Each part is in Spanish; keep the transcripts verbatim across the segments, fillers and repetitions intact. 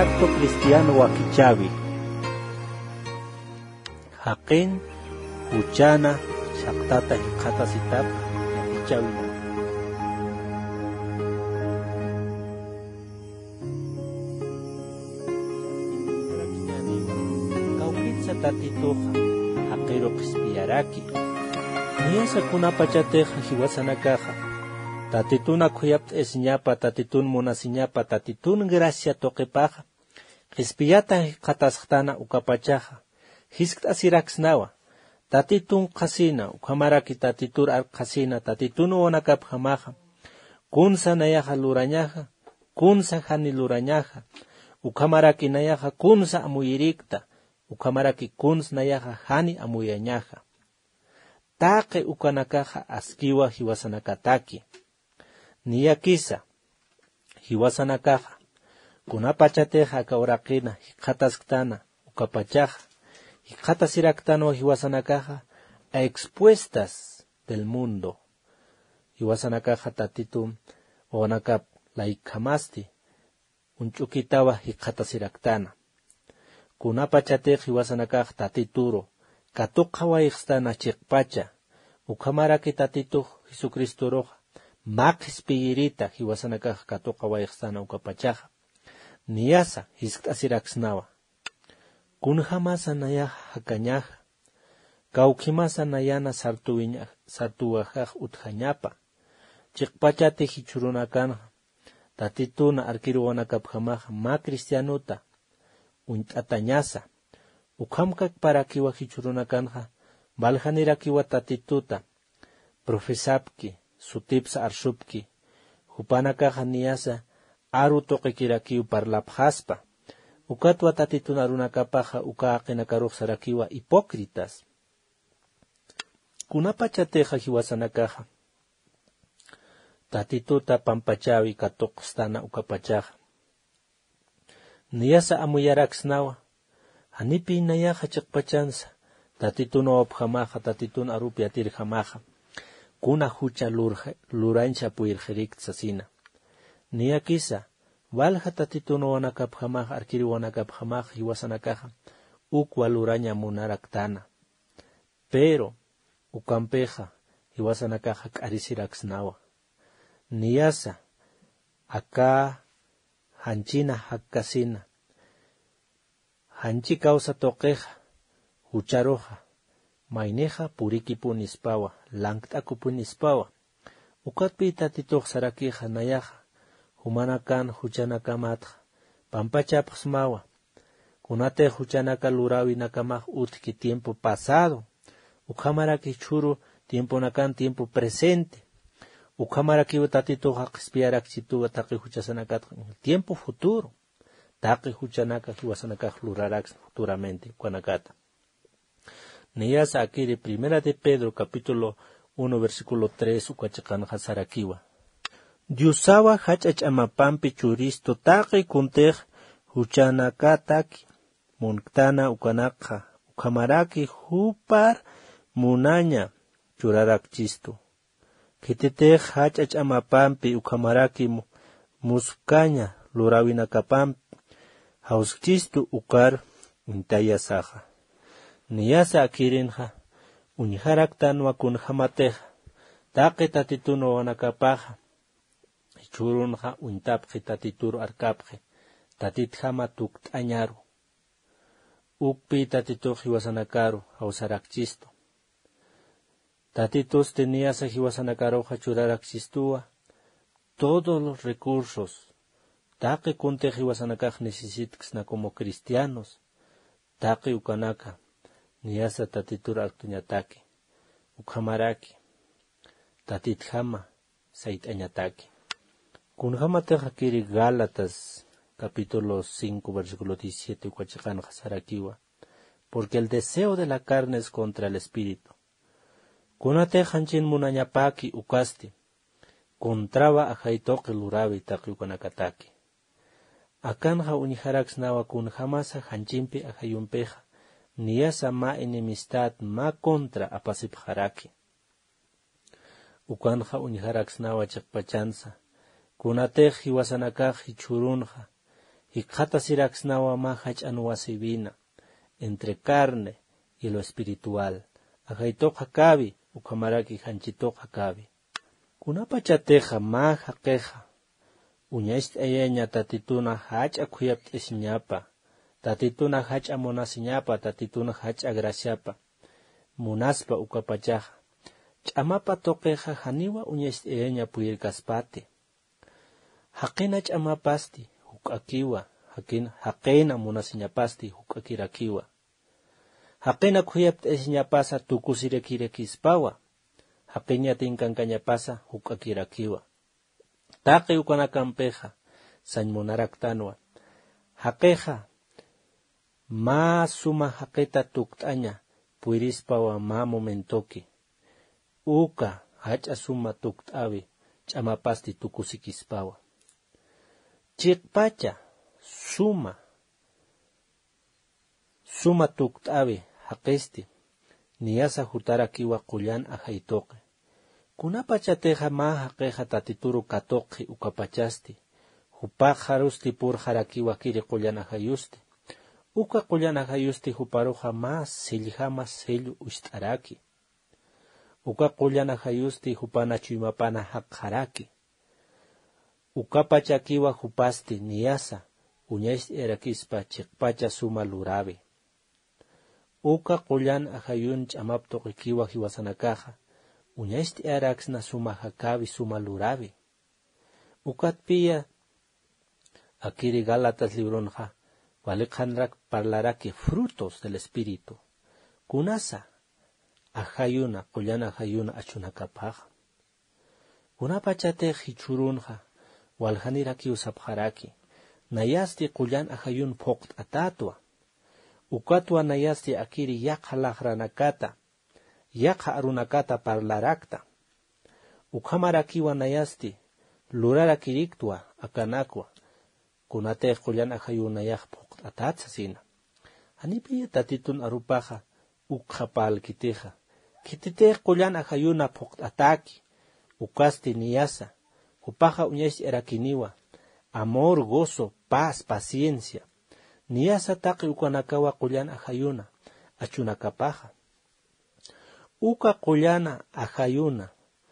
contacto cristiano wakichavi. Hakin, Huchana, Shaktata Hikata Sitap, Wakichavi. Kaukitsa tatituja, Hakero Kispiaraki. Niasa kunapachateja hiwasanakaja. Tatitun akuyapt esñapa, tatitun monasiñapa, tatitun gracia toquepaja. Kispiyata kataschtana ukapachaja. Hiskt asiraxnawa. Tatitun kasina, ukamaraki tatitur al kasina, tatitun onakap hamaja. Kunsa nayaja lurañaja, kunsa hani lurañaja. Ukamaraki nayaja kunsa amuyirikta, ukamaraki kuns nayaja hani amuyañaja. Taque ukanakaja askiwa hiwasanakataki. Niyakisa, hiwasanakaja. Kunapachateja kaurakina, hikatasktana, ukapachaja. Hikatasiraktano hiwasanakaja a expuestas del mundo. Hiwasanakaja tatitum onakap laikamasti. Unchukitawa hikatasiraktana. Kunapachateja hiwasanakaja tatituro. Katukawa ixtana chikpacha. Ukamaraki tatitu Jesucristo roja. Makis piyirita hiwasanakaja katukawa ixtana ukapachaja. Niyasa hiskasiraksnawa. Kunhamasa nayaja hakañaja. Kaukimasa nayana sartuwajaj utjañapa. Chikpachate hichurunakanja. Tatituna arkiruwanakapjamaja ma cristianuta. Untatañasa. Ukamkak parakiwa hichurunakanja. Valjanirakiwa tatituta. Profesapki. Sutipsa arshupki. Hupanakaja niyasa. Aru toqekirakiu parlapjaspa. Ukatwa tatituna runakapaja ukaaqinakaruq sarakiwa hipócritas. Kunapachateja hiwasanakaja. Tatituta pampachawi katuqstana ukapachaja. Niyasa amuyaraksnawa. Hanipi nayaja chikpachansa. Tatituna opjamaja, tatituna arupi atirjamaja. Kuna hucha lurancha puirjeriktsa sina. Niyakisa. Valja tatituna wanakapjamaja, arkiri wanakapjamaja, hiwasanakaja. Ukwa luraña munaraktana. Pero, ukampeja, hiwasanakaja karisiraksnawa. Niyasa, acá, hanchina hakkasina. Hanchi causa toqueja, hucharoja. Maineja puriki punispawa, langtaku punispawa. Ukatpi tatituj sarakija nayaja. Humanakan huchanakamatja. Pampachapsmawa. Kunate huchanaka lurawi nakamaj utki tiempo pasado. Ukamaraki churu tiempo nakan tiempo presente. Ukamaraki tatito hakispiarak chituwa taki huchasanakat tiempo futuro. Taki huchanaka hiwasanaka lurarax futuramente kuanakata. Niyasa akiri primera de Pedro capítulo uno versículo tres ukachakan hasarakiwa. Diusawa hachach amapampi churisto taqi kuntej huchanakataki munktana ukanakha ukamaraki hupar munaña churarakchisto. Kitetej hachach amapampi ukamaraki muskaña lurawinakapampi hauskchisto ukar untayasaja. Niyasa akirinja unjaraktanwa kunjamateja taqi tatituno wanakapaja. Churunja untapje tatituro arkapje. Tatitjama tuktañaru. Ukpi tatito hiwasanakaru hausarakchisto. Tatitos tenías a hiwasanakaru hachurarakchistua. Todos los recursos. Taque kunte hiwasanakaj necesitksna como cristianos. Taque ukanaka. Niasa tatitura altuñatake. Ukhamaraki. Tatitjama saitañatake. Kunjamateja kiri Gálatas, capítulo cinco, versículo diecisiete, Huachacan Hasarakiwa, porque el deseo de la carne es contra el espíritu. Kunatejan chin munañapaki ukasti, contraba a jaitoque lurabi taki ukanakataki. Akanja unijaraxnawa kunjamasa hanchimpi a jayumpeja, niasa ma enemistad ma contra apasipjaraki. Ukanja unijaraxnawa chakpachanza, kunatej hiwasanakaj hichurunja, Hikata siraxnawa ma hach'anuwa sibina, entre carne y lo espiritual. Ajaitoqa kabi, ukamaraki hanchitoqa kabi. Kunapa chateja ma haqeja, uñaist ayaña tatituna hach'a khuyapt esiñapa, tatituna hach'a monasiñapa, tatituna hach'a graciapa, munaspa ukapachaja. Ch'amapa toqeja haniwa uñaist ayaña puyirkaspati. Haqina ch'amapasti, huk'akiwa, haqina, haqina munasiñapasti, huk'akirakiwa. Haqina khuyapt esiñapasa tukusirekirekispawa, haqina tinkankañapasa huk'akirakiwa. Taqi ukanakampeja, sañmunaraktanwa. Haqeja, ma suma haqita tukt'aña, puirispawa ma momentoki. Uka, hach'a suma tukt'awi, ch'amapasti tukusikispawa. Chiqpacha, suma, suma tukt'awi, haqesti, niyasa hutarakiwa qullan ajaitoqi. Kunapachateja ma haqeja tatituru katoqi ukapachasti, hupaq harusti pur harakiwa kiri qullan ajayusti. Uka qullan ajayusti huparuja ma siljama sellu ustaraki. Uka qullan ajayusti hupana chuymapana haqharaki. Ukapachakiwa hupasti niyasa, uñaist erakispa chiqpacha suma lurabi. Uka qullan ajayun ch'amaptoqikiwa hiwasanakaja, uñaist eraksna suma hakabi suma lurabi. Ukatpiya, akiri Gálatas libronja, waliqhanrak parlaraki frutos del espíritu. Kunasa, ajayuna, qullan ajayuna achunakapaja. Kunapachatej hichurunja, walhaniraki usapharaki, nayasti qullan ajayun phoqt atatwa. Ukatwa nayasti akiri yakha lajranakata, yakha arunakata parlarakta. Ukhamarakiwa nayasti, lurarakiriktwa akanakwa, kunatej qullan ajayun nayak phoqt atatsasina. Hanipiya tatitun arupaja, ukhapal kiteja, kititej qullan ajayuna phoqt ataki, ukasti niyasa, upaja uñaist erakiniwa, amor, gozo, paz, paciencia. Niyasa taqi ukanakawa qullan ajayuna, achunakapaja. Uka qullana ajayuna,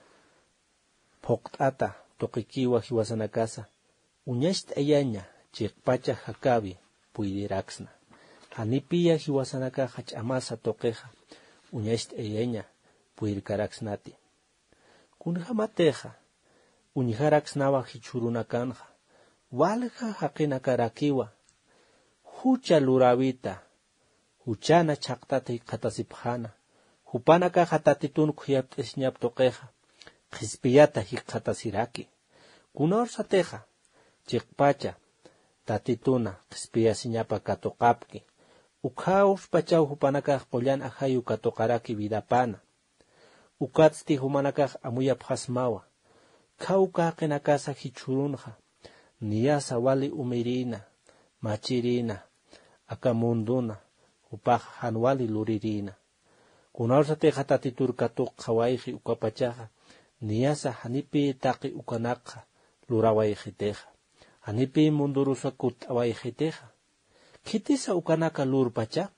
phoqt'ata, toqikiwa hiwasanakasa, uñaist ayaña, chiqpacha hakabi, puidiraksna. Hanipiya hiwasanaka hach'amasa toqeja, uñaist ayaña, puirkaraksnati. Kunjamateja, uñjaraksnawa hichurunakanja, walja haqinakarakiwa, hucha lurawita, huchana chaqtata hiqatasipjana, hupanaka hatatitun khuyapt esñap toqeja, qispiyata hiqatasiraki. Kunorsateja, chiqpacha, tatituna, qispiya siñapa katoqapki, ukhaus pachaw hupanaka qullan ajayu katoqaraki vidapana, ukatsti humanaka amuyap hasmawa, kauka qinakasa hichurunja, niyasa wali umirina, machirina, akamunduna, upaj hanwali luririna. Kunaursateja tatitur katuk hawaiji ukapachaja, niyasa hanipi taqi ukanakha, lurawaijiteja. Hanipi mundurusa kut awaijiteja. Kitisa ukanaka lurpacha?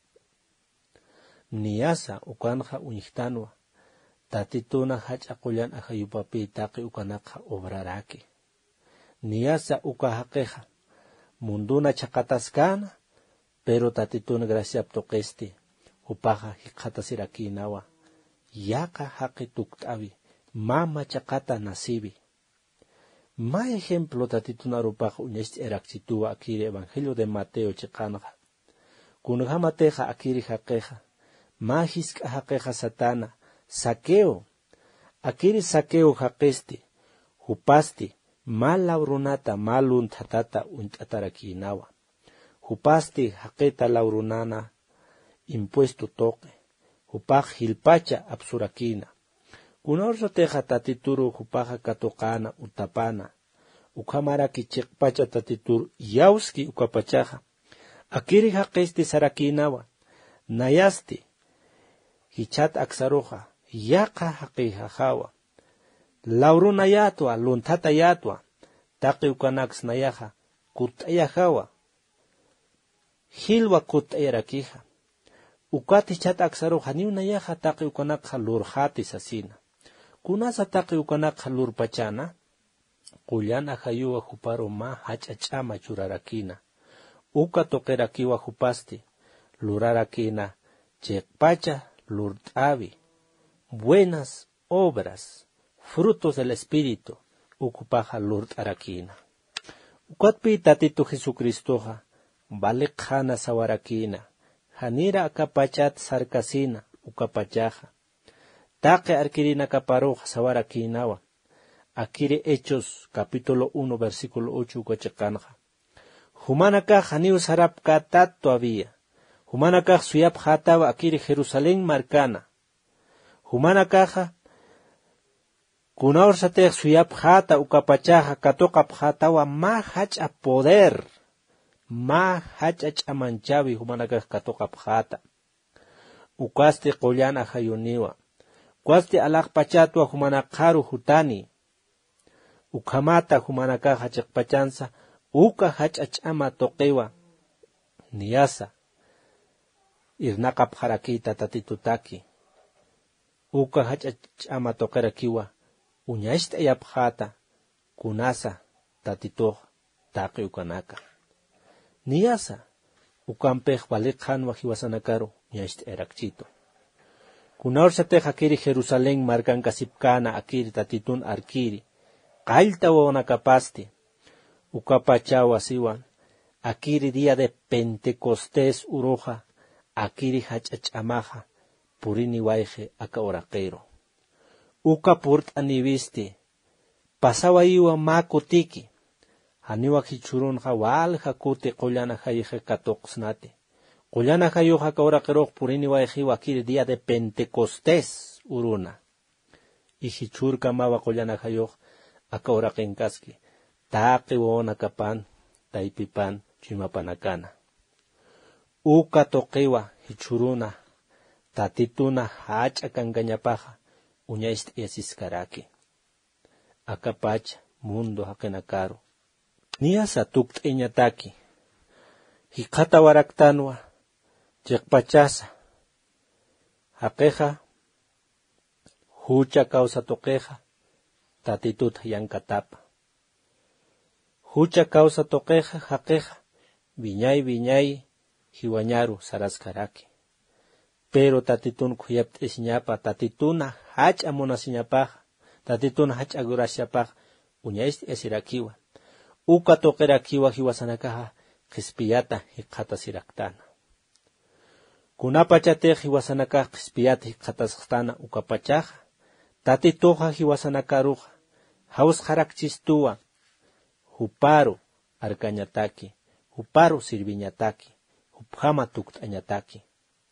Niyasa ukanja uñihtanwa, tatituna hacha qullan ajayupapi taqi ukanakha obraraki. Niyasa ukahaqeja, munduna chaqataskana, pero tatituna graciap toqesti, upaja hiqatasiraki-nawa, yaka haqi tukt'awi, mama chaqata nasibi. Ma ejemplo tatituna rupaja uñaist eraksituwa akiri Evangelio de Mateo chiqanja. Kunjamateja akiri haqeja, ma hiska haqeja satana, saqueo, akiri saqueo haqesti, hupasti, malaurunata maluntatata unt'ataraki-nawa. Hupasti haqita laurunana, impuesto toque, hupaj hilpacha absurakina. Kunorsoteja tatituru hupaja katoqana utapana, ukhamaraki chiqpacha tatituru yauski ukapachaja, akiri haqesti sarakinawa, nayasti, hichat aksaroja, yaqa haqijajawa, lauruna yatwa, luntata yatwa, taqi ukanaks nayaja, kutaya hawa hilwa kutaya rakija ukati chat aksaro haniuna yaja taqi ukanaka lurjati sasina kunasa taqi ukanaka lurpachana qullana hayuwa huparo ma hachachama churarakina uka toqerakiwa hupasti lurarakina chekpacha lurtavi buenas obras frutos del espíritu ukupaja lurtarakina ukatpi tatito Jesucristoja vale khana sawarakina hanira akapachat sarkasina ukapachaja taqe arkirina kaparoja sawarakinawa akire Hechos capítulo uno versículo ocho ukachekanja humanaka haniu sarap katat todavía humanaka suyap hatawa akire Jerusalén marcana humanaka kunaur sate suyap hata ukapachaja katokap hatawa ma hacha poder ma hacha chamanchavi humanaka katokap hata ukaste qollana hayuniwa kwaste alaq pachatwa humanakaru hutani ukamata humanaka hachakpachansa uka hachachama toqewa niyasa irnaqap harakita tatitutaki uka hachachama toqerakiwa uñashta yapjata kunasa tatito taqi ukanaka niyasa ukampej valiqhanwa hiwasanakaro ñashta erakchito kunaur satej akiri Jerusalén marcan kasipkana akiri tatitun arkiri qailta wonakapasti ukapachawa siwan akiri día de Pentecostés uroja akiri hachachamaja purini waije aka oraqero uka purt anivisti pasawa iwa makutiki haniwa hichurun hawal hakuti qollana haije katoqsnati qollana hayo aka oraqero purini waije akiri día de Pentecostés uruna y hichurka mawa qollana hayo aka oraqenkaski taqi wonakapan taypipan chimapanakana uka toqiwa hichuruna tatituna hacha kangañapaja uñaist esiskaraki akapacha mundo hakenakaro niyasa tukt'iñataki hiqata waraktanwa chiqpachasa haqeja hucha causa toqeja tatituta yankatapa hucha causa toqeja haqeja viñay viñay hiwañaru saraskaraki pero tatitun kuyapta isiñapa tatituna hacha monasiñapaja tatituna hacha agurasyapaja uñaist esirakiwa uka toqerakiwa hiwasanakaja qispiyata hiqata siraktana kunapachatej hiwasanakaja qispiyata hiqatasqtana ukapachaja tatitoja hiwasanakaruja haus harakchistuwa huparo arkañataki huparo sirviñataki hupjama tukt'añataki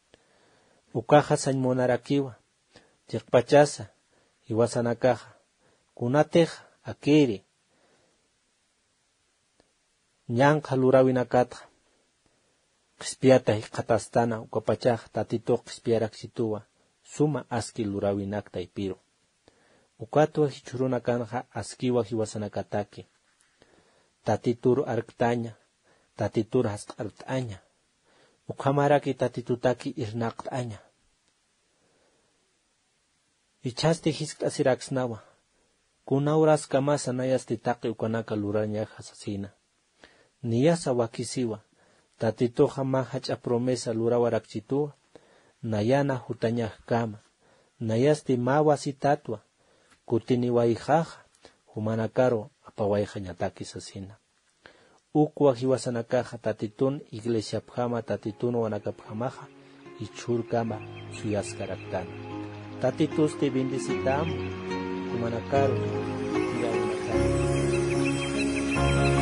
ukaja sañmonarakiwa chiqpachasa hiwasanakaja kunateja akiri ñanqa lurawinakatqa qispiyata hiqatastana ukapachaja tatito qispiyaraksituwa suma aski lurawinakta ipiro ukatwa hichuruna kanja askiwa hiwasanakataki tatitur arktaña tatitur hasq'art'aña ukamaraki tatitutaki irnaqt'aña ichaste hisk'asiraksnawa kunauras kamasa nayasti taqi ukanaka lurañaja sasina niyasa wakisiwa tatitoja ma hacha promesa lurawarakchituwa nayana hutañaj kama nayasti ma wasitatwa kutiniwaijaja humanakaro apawaijañataki sasina ukwa hiwasanakaja tatitun iglesia pjama tatitun wanakapjamaja ichurkama suyaskaraktana tatitus te bendicitamos humanakaro